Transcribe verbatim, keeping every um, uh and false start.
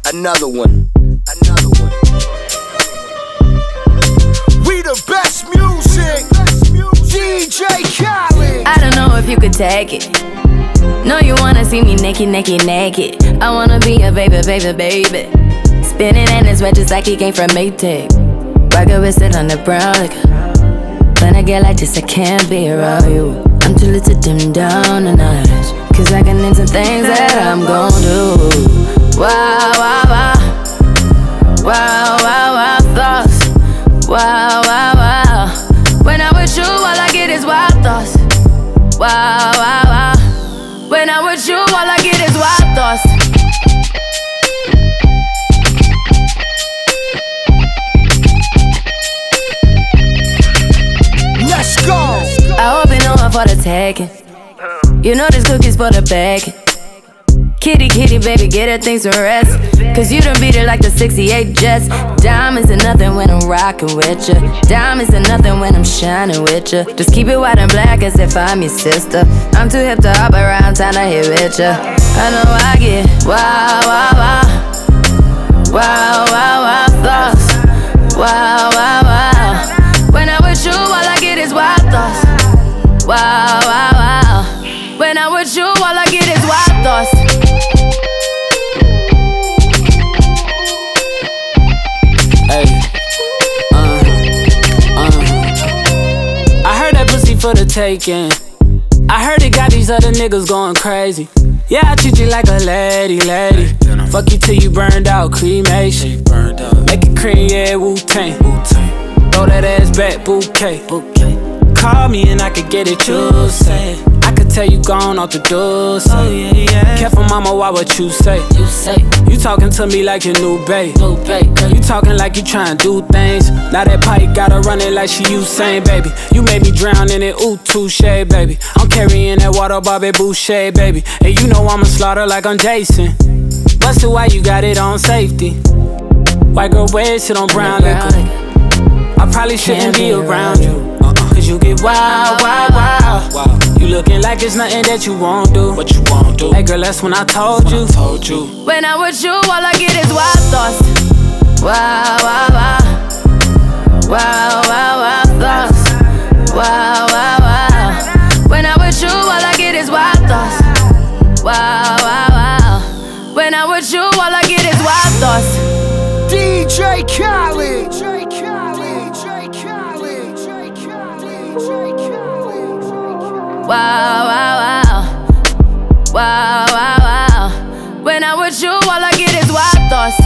Another one. Another one. We the best music. D J Khaled. I don't know if you could take it. No, you wanna see me naked, naked, naked. I wanna be a baby, baby, baby. Spinning in his red just like he came from Maytag. Rocket with it on the brown liquor. When I get like this, I can't be around you. I'm too little to dim down a notch, cause I can into things that I'm gon' do. Wow, wow, wow. Wow, wow, wow, thoughts. Wow, wow, wow. When I'm with you, all I get is wild thoughts. Wow, wow, wow. When I'm with you, all I get is wild thoughts. Let's go. I hope you know I'm for the taking. You know this cookie's for the baking. Kitty, kitty, baby, get her things to rest. Cause you done beat it like the sixty-eight Jets. Diamonds are nothing when I'm rockin' with ya. Diamonds are nothing when I'm shining with ya. Just keep it white and black as if I'm your sister. I'm too hip to hop around town to hit with ya. I know I get wow, wow, wow. Wow, wow, wow, thoughts. Wow, wow, wow. When I'm with you, all I get is wild thoughts. Wow, wow, wow. When I'm with you, all I get is wild thoughts. Hey, uh, uh. I heard that pussy for the taking. I heard it got these other niggas going crazy. Yeah, I treat you like a lady, lady. Fuck you till you burned out, cremation. Make it cream, yeah, Wu-Tang. Throw that ass back, bouquet. Call me and I could get it, you say. I could tell you gone off the door, say. Oh, yeah, yeah. Careful, mama, why what you say? You say you talking to me like your new babe. New babe. You talking like you trying to do things. Now that pipe gotta run it like she Usain, baby. You made me drown in it, ooh, touche, baby. I'm carrying that water, Bobby Boucher, baby. And you know I'ma slaughter like I'm Jason. Busted, why you got it on safety? White girl wear shit on brown liquor. I probably shouldn't be around you. Cause you get wild, wild, wild. You looking like it's nothing that you won't do. What you won't do? Hey girl, that's when I told you. Told you. When I'm with you, all I get is wild thoughts. Wow, wow, wow. Wow, wow, wow, thoughts. Wow, wow, wow. When I'm with you, all I get is wild thoughts. Wow, wow, wow. When I'm with you, all I get is wild thoughts. D J Khaled. Wow, wow, wow. Wow, wow, wow. When I'm with you, all I get is wild thoughts.